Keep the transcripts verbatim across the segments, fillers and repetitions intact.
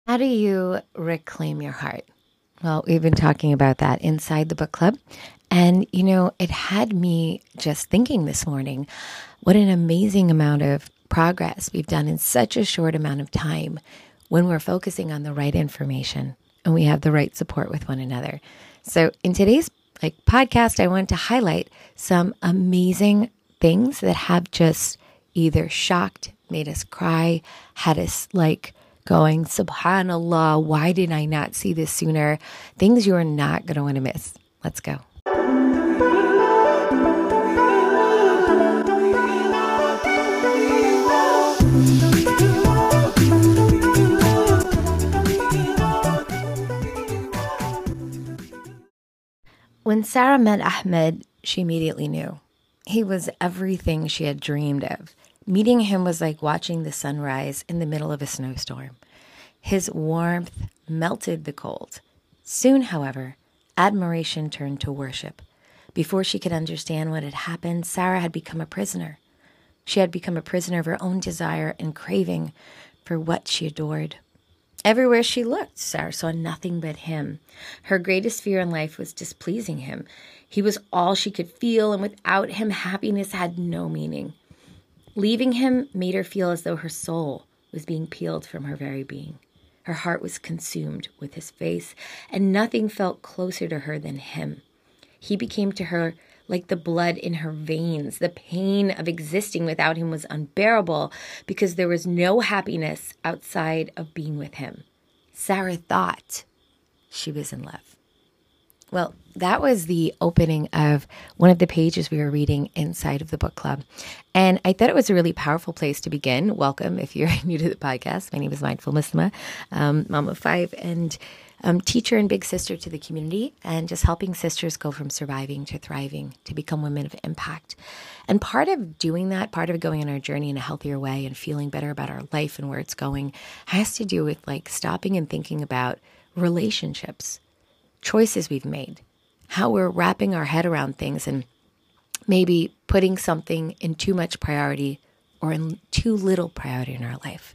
How do you reclaim your heart? Well, we've been talking about that inside the book club. And, you know, it had me just thinking this morning, what an amazing amount of progress we've done in such a short amount of time when we're focusing on the right information and we have the right support with one another. So in today's like podcast, I wanted to highlight some amazing things that have just either shocked, made us cry, had us like going, Subhanallah, why did I not see this sooner? Things you are not going to want to miss. Let's go. When Sarah met Ahmed, she immediately knew. He was everything she had dreamed of. Meeting him was like watching the sunrise in the middle of a snowstorm. His warmth melted the cold. Soon, however, admiration turned to worship. Before she could understand what had happened, Sarah had become a prisoner. She had become a prisoner of her own desire and craving for what she adored. Everywhere she looked, Sarah saw nothing but him. Her greatest fear in life was displeasing him. He was all she could feel, and without him, happiness had no meaning. Leaving him made her feel as though her soul was being peeled from her very being. Her heart was consumed with his face, and nothing felt closer to her than him. He became to her like the blood in her veins. The pain of existing without him was unbearable because there was no happiness outside of being with him. Sarah thought she was in love. Well, that was the opening of one of the pages we were reading inside of the book club. And I thought it was a really powerful place to begin. Welcome if you're new to the podcast. My name is Mindful Muslima, um, mom of five, and um, teacher and big sister to the community, and just helping sisters go from surviving to thriving, to become women of impact. And part of doing that, part of going on our journey in a healthier way and feeling better about our life and where it's going, has to do with like stopping and thinking about relationships, choices we've made, how we're wrapping our head around things and maybe putting something in too much priority or in too little priority in our life.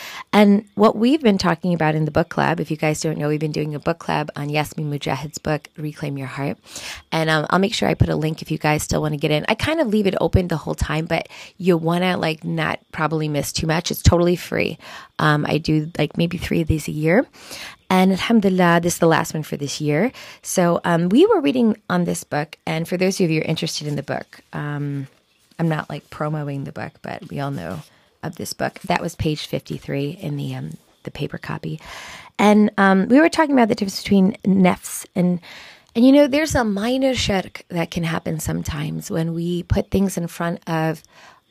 And what we've been talking about in the book club, if you guys don't know, we've been doing a book club on Yasmin Mujahid's book, Reclaim Your Heart. And um, I'll make sure I put a link if you guys still want to get in. I kind of leave it open the whole time, but you want to like not probably miss too much. It's totally free. Um, I do like maybe three of these a year. And alhamdulillah, this is the last one for this year. So um, we were reading on this book. And for those of you who are interested in the book, um, I'm not like promoting the book, but we all know of this book. That was page fifty-three in the um, the paper copy. And um, we were talking about the difference between nafs and, and you know, there's a minor shirk that can happen sometimes when we put things in front of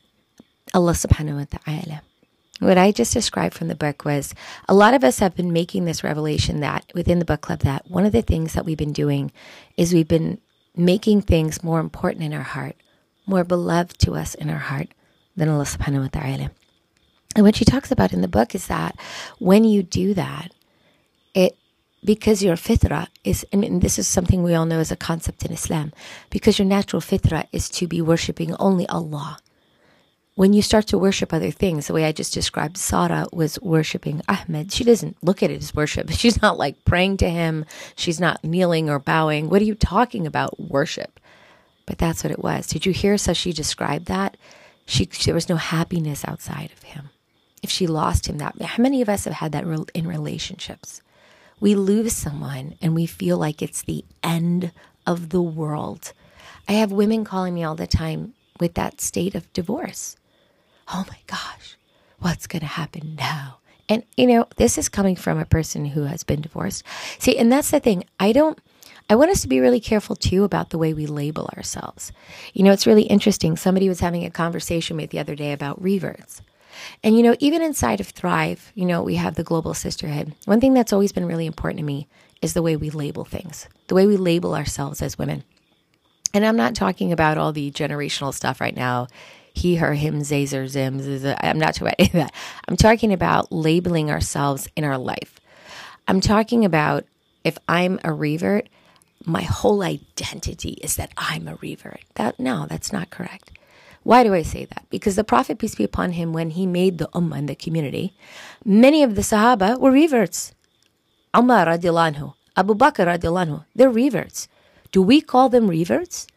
Allah subhanahu wa ta'ala. What I just described from the book was a lot of us have been making this revelation that within the book club that one of the things that we've been doing is we've been making things more important in our heart, more beloved to us in our heart than Allah subhanahu wa ta'ala. And what she talks about in the book is that when you do that, it because your fitra is, and this is something we all know as a concept in Islam, because your natural fitra is to be worshipping only Allah. When you start to worship other things, the way I just described, Sarah was worshiping Ahmed. She doesn't look at it as worship. She's not like praying to him. She's not kneeling or bowing. What are you talking about? Worship. But that's what it was. Did you hear how she described that? She, there was no happiness outside of him. If she lost him, that how many of us have had that in relationships? We lose someone and we feel like it's the end of the world. I have women calling me all the time with that state of divorce. Oh my gosh, what's going to happen now? And, you know, this is coming from a person who has been divorced. See, and that's the thing. I don't, I want us to be really careful too about the way we label ourselves. You know, it's really interesting. Somebody was having a conversation with the other day about reverts. And, you know, even inside of Thrive, you know, we have the Global Sisterhood. One thing that's always been really important to me is the way we label things, the way we label ourselves as women. And I'm not talking about all the generational stuff right now. He, her, him, zays, or zims. I'm not talking about any of that. I'm talking about labeling ourselves in our life. I'm talking about if I'm a revert, my whole identity is that I'm a revert. That, no, that's not correct. Why do I say that? Because the Prophet, peace be upon him, when he made the ummah and the community, many of the Sahaba were reverts. Umar radiallahu anhu, Abu Bakr radiallahu anhu, they're reverts. Do we call them reverts?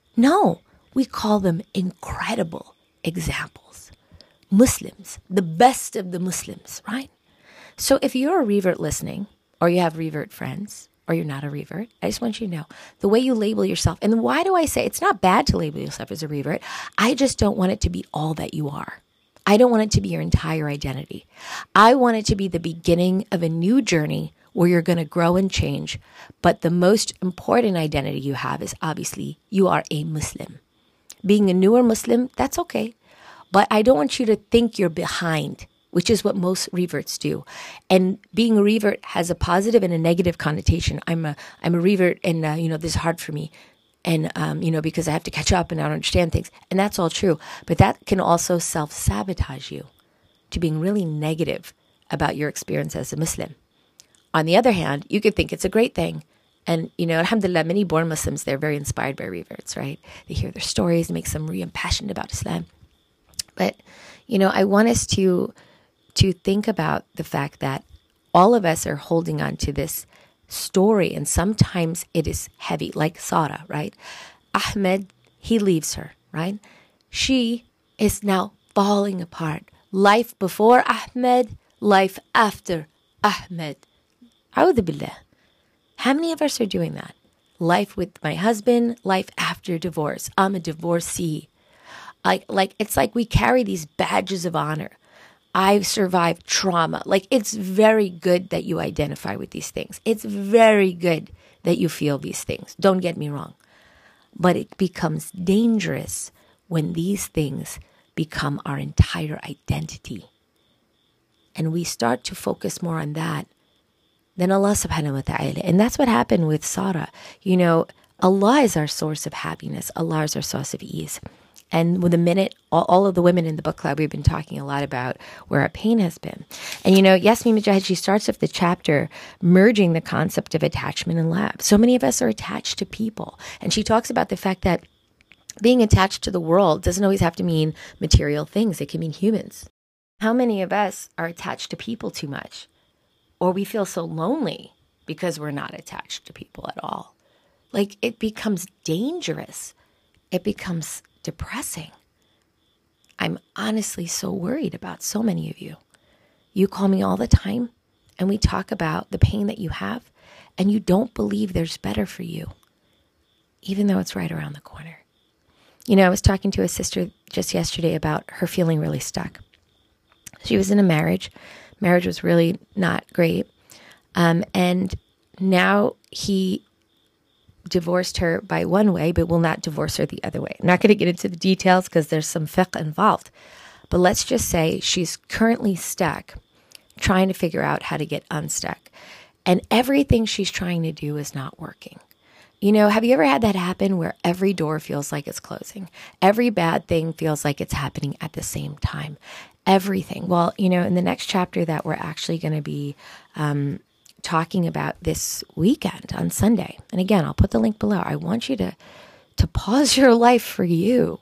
No, we call them incredible examples. Muslims, the best of the Muslims, right? So if you're a revert listening, or you have revert friends, or you're not a revert, I just want you to know the way you label yourself. And why do I say it's not bad to label yourself as a revert? I just don't want it to be all that you are. I don't want it to be your entire identity. I want it to be the beginning of a new journey where you're going to grow and change. But the most important identity you have is obviously you are a Muslim. Being a newer Muslim, that's okay. But I don't want you to think you're behind, which is what most reverts do. And being a revert has a positive and a negative connotation. I'm a I'm a revert, and uh, you know this is hard for me, and um, you know because I have to catch up and I don't understand things, and that's all true. But that can also self-sabotage you to being really negative about your experience as a Muslim. On the other hand, you could think it's a great thing. And, you know, alhamdulillah, many born Muslims, they're very inspired by reverts, right? They hear their stories, it makes them really impassioned about Islam. But, you know, I want us to to think about the fact that all of us are holding on to this story, and sometimes it is heavy, like Sarah, right? Ahmed, he leaves her, right? She is now falling apart. Life before Ahmed, life after Ahmed. A'udhu billah. How many of us are doing that? Life with my husband, life after divorce. I'm a divorcee. Like, like it's like we carry these badges of honor. I've survived trauma. Like, it's very good that you identify with these things. It's very good that you feel these things. Don't get me wrong. But it becomes dangerous when these things become our entire identity. And we start to focus more on that than Allah subhanahu wa ta'ala. And that's what happened with Sarah. You know, Allah is our source of happiness. Allah is our source of ease. And with a minute, all, all of the women in the book club, we've been talking a lot about where our pain has been. And, you know, Yasmin Mogahed, she starts off the chapter merging the concept of attachment and love. So many of us are attached to people. And she talks about the fact that being attached to the world doesn't always have to mean material things. It can mean humans. How many of us are attached to people too much? Or we feel so lonely because we're not attached to people at all. Like, it becomes dangerous. It becomes depressing. I'm honestly so worried about so many of you. You call me all the time, and we talk about the pain that you have, and you don't believe there's better for you, even though it's right around the corner. You know, I was talking to a sister just yesterday about her feeling really stuck. She was in a marriage. Marriage was really not great. Um, and now he divorced her by one way, but will not divorce her the other way. I'm not going to get into the details because there's some fiqh involved. But let's just say she's currently stuck, trying to figure out how to get unstuck. And everything she's trying to do is not working. You know, have you ever had that happen where every door feels like it's closing? Every bad thing feels like it's happening at the same time. Everything. Well, you know, in the next chapter that we're actually going to be um, talking about this weekend on Sunday, and again, I'll put the link below. I want you to to pause your life for you.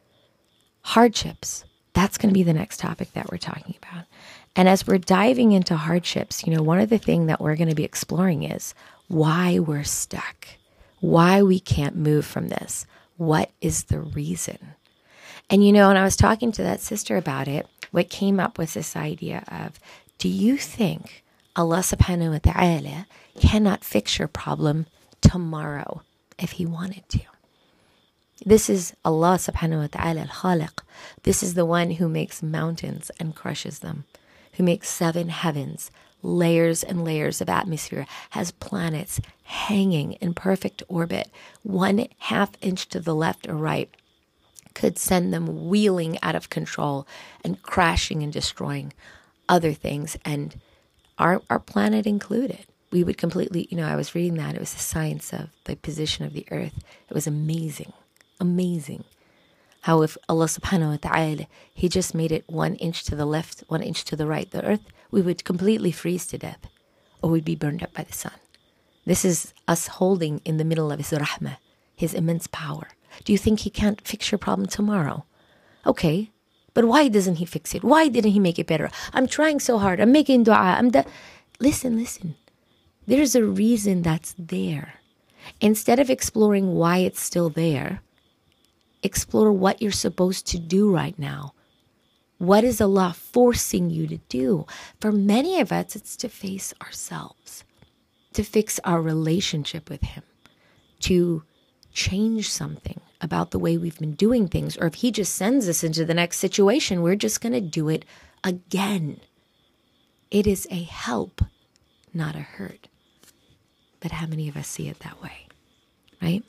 Hardships. That's going to be the next topic that we're talking about. And as we're diving into hardships, you know, one of the things that we're going to be exploring is why we're stuck, why we can't move from this. What is the reason? And, you know, when I was talking to that sister about it, what came up was this idea of, do you think Allah subhanahu wa ta'ala cannot fix your problem tomorrow if he wanted to? This is Allah subhanahu wa ta'ala al-Khaliq. This is the one who makes mountains and crushes them, who makes seven heavens, layers and layers of atmosphere, has planets hanging in perfect orbit, one half inch to the left or right, could send them wheeling out of control and crashing and destroying other things, and our our planet included. We would completely, you know, I was reading that. It was the science of the position of the earth. It was amazing, amazing. How if Allah subhanahu wa ta'ala, he just made it one inch to the left, one inch to the right, the earth, we would completely freeze to death, or we'd be burned up by the sun. This is us holding in the middle of his rahmah, his immense power. Do you think he can't fix your problem tomorrow? Okay, but why doesn't he fix it? Why didn't he make it better? I'm trying so hard. I'm making dua. I'm da-. Listen, listen. There's a reason that's there. Instead of exploring why it's still there, explore what you're supposed to do right now. What is Allah forcing you to do? For many of us, it's to face ourselves, to fix our relationship with Him, to change something about the way we've been doing things. Or if He just sends us into the next situation, we're just going to do it again. It is a help, not a hurt. But how many of us see it that way, right?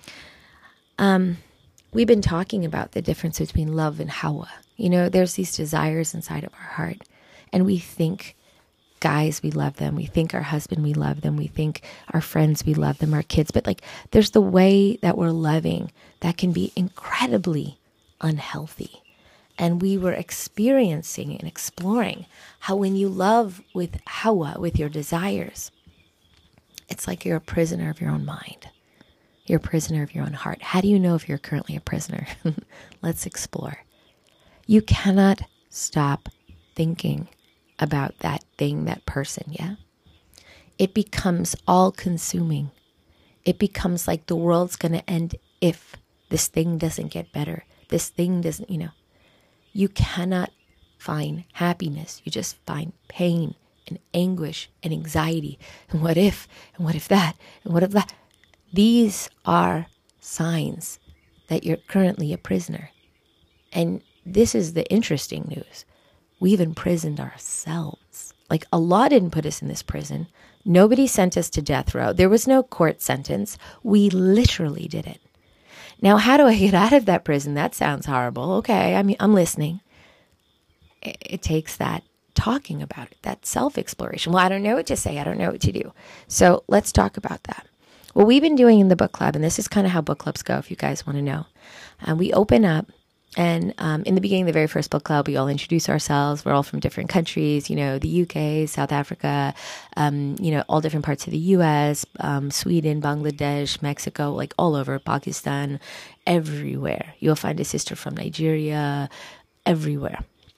Um, we've been talking about the difference between love and hawa. You know, there's these desires inside of our heart, and we think guys, we love them. We think our husband, we love them. We think our friends, we love them, our kids. But like, there's the way that we're loving that can be incredibly unhealthy. And we were experiencing and exploring how when you love with hawa, with your desires, it's like you're a prisoner of your own mind. You're a prisoner of your own heart. How do you know if you're currently a prisoner? Let's explore. You cannot stop thinking about that thing, that person, yeah? It becomes all-consuming. It becomes like the world's going to end if this thing doesn't get better. This thing doesn't, you know. You cannot find happiness. You just find pain and anguish and anxiety. And what if, and what if that, and what if that? These are signs that you're currently a prisoner. And this is the interesting news. We've imprisoned ourselves. Like, Allah didn't put us in this prison. Nobody sent us to death row. There was no court sentence. We literally did it. Now, how do I get out of that prison? That sounds horrible. Okay, I mean, I'm listening. It, it takes that talking about it, that self-exploration. Well, I don't know what to say. I don't know what to do. So let's talk about that. What we've been doing in the book club, and this is kind of how book clubs go, if you guys want to know. Uh, we open up, and um, in the beginning, the very first book club, we all introduce ourselves. We're all from different countries, you know, the U K, South Africa, um, you know, all different parts of the U S, um, Sweden, Bangladesh, Mexico, like all over, Pakistan, everywhere. You'll find a sister from Nigeria, everywhere.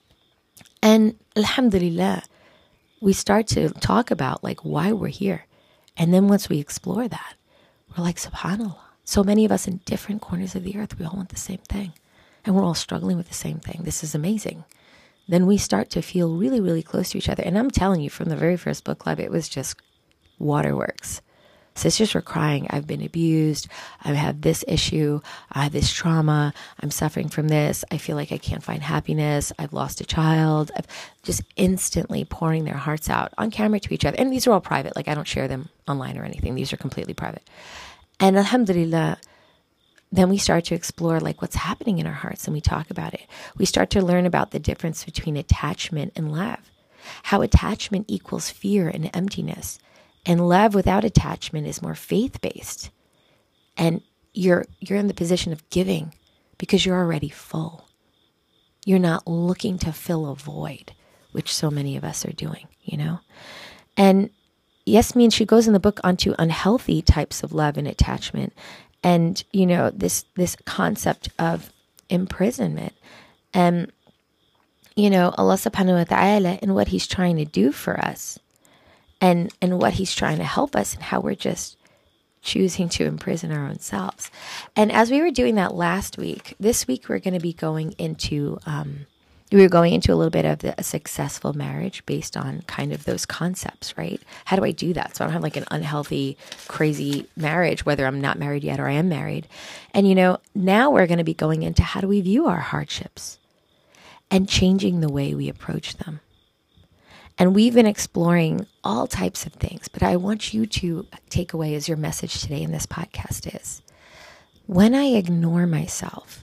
And alhamdulillah, we start to talk about like why we're here. And then once we explore that, we're like, subhanAllah. So many of us in different corners of the earth, we all want the same thing. And we're all struggling with the same thing. This is amazing. Then we start to feel really, really close to each other. And I'm telling you, from the very first book club, it was just waterworks. Sisters were crying, I've been abused. I have this issue. I have this trauma. I'm suffering from this. I feel like I can't find happiness. I've lost a child. I've just instantly pouring their hearts out on camera to each other. And these are all private. Like, I don't share them online or anything. These are completely private. And alhamdulillah, then we start to explore like what's happening in our hearts, and we talk about it. We start to learn about the difference between attachment and love, how attachment equals fear and emptiness, and love without attachment is more faith-based. And you're you're in the position of giving because you're already full. You're not looking to fill a void, which so many of us are doing, you know? And Yasmin, she goes in the book onto unhealthy types of love and attachment. And, you know, this this concept of imprisonment. And, you know, Allah subhanahu wa ta'ala and what He's trying to do for us and, and what He's trying to help us and how we're just choosing to imprison our own selves. And as we were doing that last week, this week we're going to be going into... Um, We were going into a little bit of the, a successful marriage based on kind of those concepts, right? How do I do that? So I don't have like an unhealthy, crazy marriage, whether I'm not married yet or I am married. And, you know, now we're going to be going into how do we view our hardships and changing the way we approach them. And we've been exploring all types of things, but I want you to take away as your message today in this podcast is, when I ignore myself,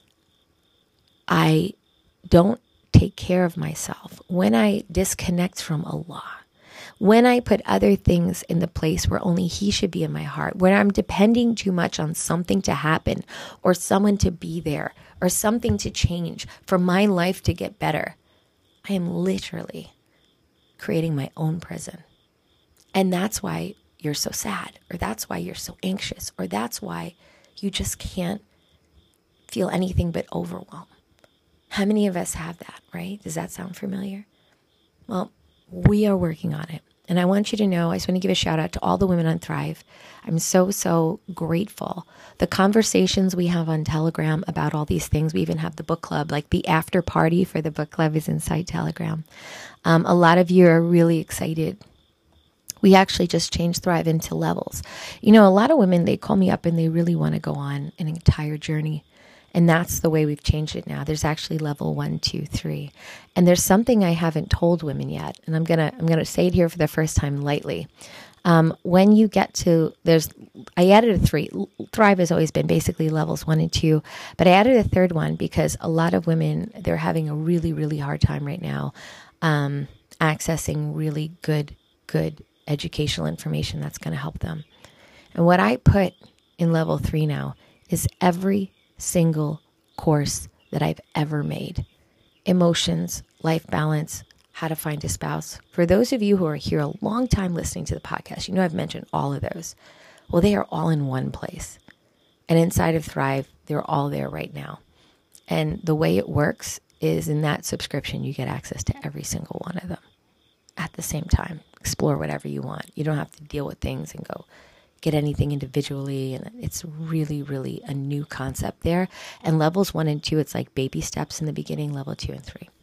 I don't take care of myself, when I disconnect from Allah, when I put other things in the place where only He should be in my heart, when I'm depending too much on something to happen or someone to be there or something to change for my life to get better, I am literally creating my own prison. And that's why you're so sad, or that's why you're so anxious, or that's why you just can't feel anything but overwhelm. How many of us have that, right? Does that sound familiar? Well, we are working on it. And I want you to know, I just want to give a shout out to all the women on Thrive. I'm so, so grateful. The conversations we have on Telegram about all these things, we even have the book club, like the after party for the book club is inside Telegram. Um, a lot of you are really excited. We actually just changed Thrive into levels. You know, a lot of women, they call me up and they really want to go on an entire journey. And that's the way we've changed it now. There's actually level one, two, three. And there's something I haven't told women yet. And I'm gonna I'm gonna say it here for the first time lightly. Um, when you get to, there's, I added a three. Thrive has always been basically levels one and two, but I added a third one because a lot of women, they're having a really, really hard time right now um, accessing really good, good educational information that's going to help them. And what I put in level three now is every single course that I've ever made. Emotions, life balance, how to find a spouse. For those of you who are here a long time listening to the podcast, you know I've mentioned all of those. Well, they are all in one place. And inside of Thrive, they're all there right now. And the way it works is in that subscription, you get access to every single one of them at the same time. Explore whatever you want. You don't have to deal with things and go get anything individually. And it's really, really a new concept there. And levels one and two, it's like baby steps in the beginning, level two and three.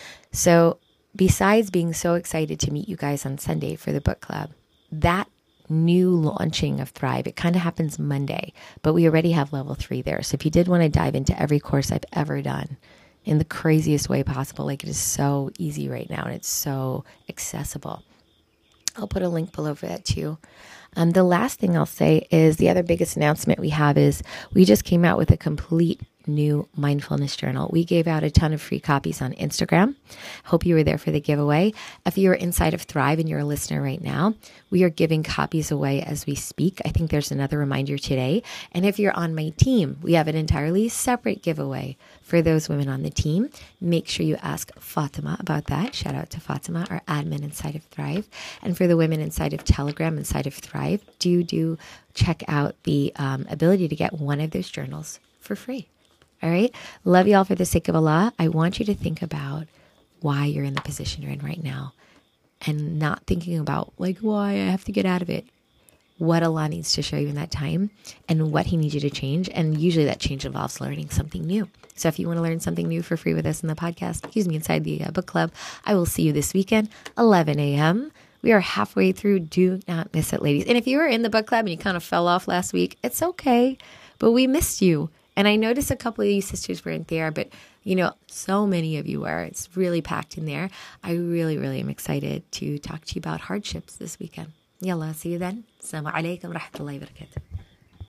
So besides being so excited to meet you guys on Sunday for the book club, that new launching of Thrive, it kind of happens Monday, but we already have level three there. So if you did want to dive into every course I've ever done in the craziest way possible, like it is so easy right now and it's so accessible, I'll put a link below for that too. Um, the last thing I'll say is the other biggest announcement we have is we just came out with a complete new mindfulness journal. We gave out a ton of free copies on Instagram. Hope you were there for the giveaway. If you're inside of Thrive and you're a listener right now, we are giving copies away as we speak. I think there's another reminder today. And if you're on my team, we have an entirely separate giveaway for those women on the team. Make sure you ask Fatima about that. Shout out to Fatima, our admin inside of Thrive. And for the women inside of Telegram, inside of Thrive, do do check out the um, ability to get one of those journals for free. All right. Love you all for the sake of Allah. I want you to think about why you're in the position you're in right now and not thinking about like why I have to get out of it. What Allah needs to show you in that time and what he needs you to change. And usually that change involves learning something new. So if you want to learn something new for free with us in the podcast, excuse me, inside the uh, book club, I will see you this weekend, eleven a.m. We are halfway through. Do not miss it, ladies. And if you were in the book club and you kind of fell off last week, it's okay, but we missed you. And I noticed a couple of you sisters weren't there, but, you know, so many of you were. It's really packed in there. I really, really am excited to talk to you about hardships this weekend. Yalla, see you then. Assalamu alaikum wa rahmatullahi wa barakatuh.